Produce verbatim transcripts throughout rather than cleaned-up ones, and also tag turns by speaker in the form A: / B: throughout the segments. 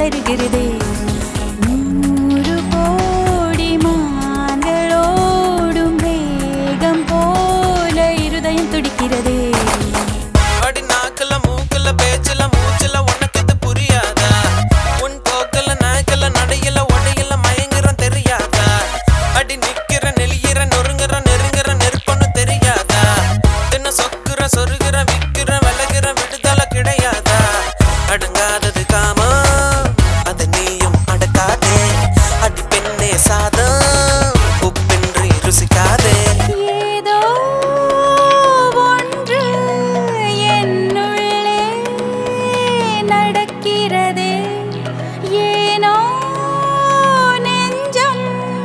A: வருகிறதே நூறு கோடி மான்களோடும் வேகம் போல இருதயம் துடிக்கிறதே
B: அடி நாக்குல மூக்குல பேச்சுல மூச்சுல உனக்கு இது புரியாதா உன் போக்குல நாய்க்கல நடையில உடையில மயங்குறன் தெரியாதா அடி நிக்கிற நெளியிற நொறுங்குற நெருங்குற நெருப்பன்னு தெரியாதா தின்ன சொக்குற சொருகிற விக்கிற விலகிற விடுதலை கிடையாதா அடங்காதது காமா அது நீயும் அடக்காதே அடி பெண்ணே சாதம் உப்பின்றி ருசிக்காதே
A: ஏதோ ஒன்று என்னுள்ளே நடக்கிறதே ஏனோ நெஞ்சம்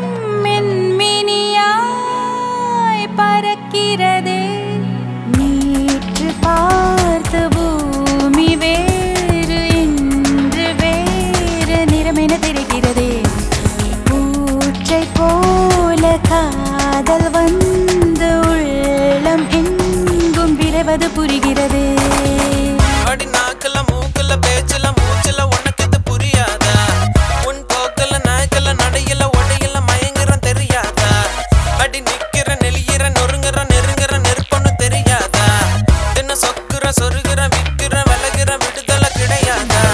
A: மென்மினியாய் பறக்கிறதே நேற்று பார்த்த பூமி வேறு இன்று வேறு நிறமென தெரிகிறதே பூச்சை போல காதல் வந்து உள்ளம் எங்கும் விரைவது புரிகிறதே
B: அடி நாக்குல மூக்குல பேச்சுல மூச்சுல உனக்கு இது புரியாதா உன் போக்குல நாய்க்கல நடையில உடையில மயங்குறன் தெரியாதா அடி நிக்கிற நெளியிற நொறுங்குற நெருங்குற நெருப்பன்னு தெரியாதா தின்ன சொக்குற சொருகிற விக்கிற விலகிற விடுதலை கிடையாதா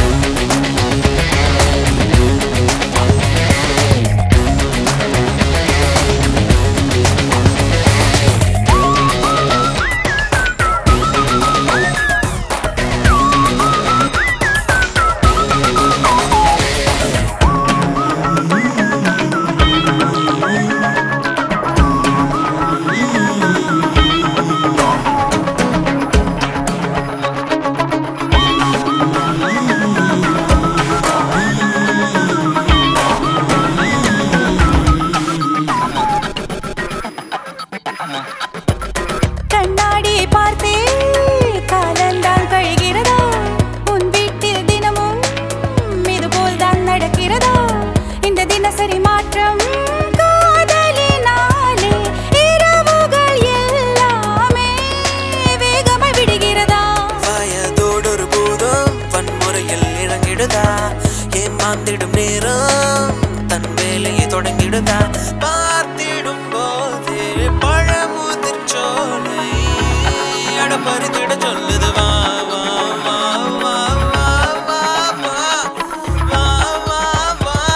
A: கண்ணாடியை பார்த்தே காலந்தான் கழிகிறதா உன் வீட்டில் தினமும் இதுபோல் தான் நடக்கிறதா இந்த தினசரி மாற்றம் காதலினாலே இரவுகள் எல்லாமே வேகமாய் விடுகிறதா
B: வயதோடொரு பூதம் வன்முறையில் இறங்கிடுதா ஏமாந்திடும் நேரம் தன் வேலையை தொடங்கிடுதா பார்த்திடும் போதே பழமுதிர் சோலை அடப்பறித்திட சொல்லுது வா வா வா வா வா வா வா வா வா வா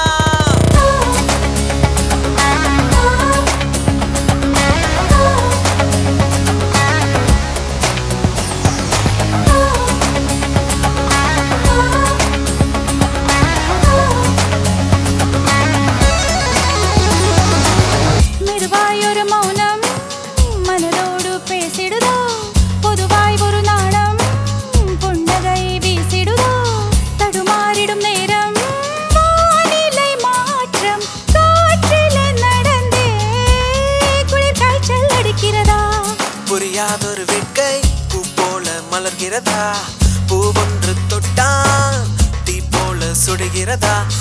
A: மெதுவாய் ஒரு மௌனம் மனதோடு பேசிடுதோ பொதுவாய் ஒரு நாணம் புன்னகை வீசிடுதோ தடுமாறிடும் நேரம் வானிலை மாற்றம் காற்றில நடந்தே குளிர் காய்ச்சல் அடிக்கிறதா
B: புரியாதொரு வேட்கை பூ போல மலர்கிறதா பூவொன்று தொட்டா தீ போல சுடுகிறதா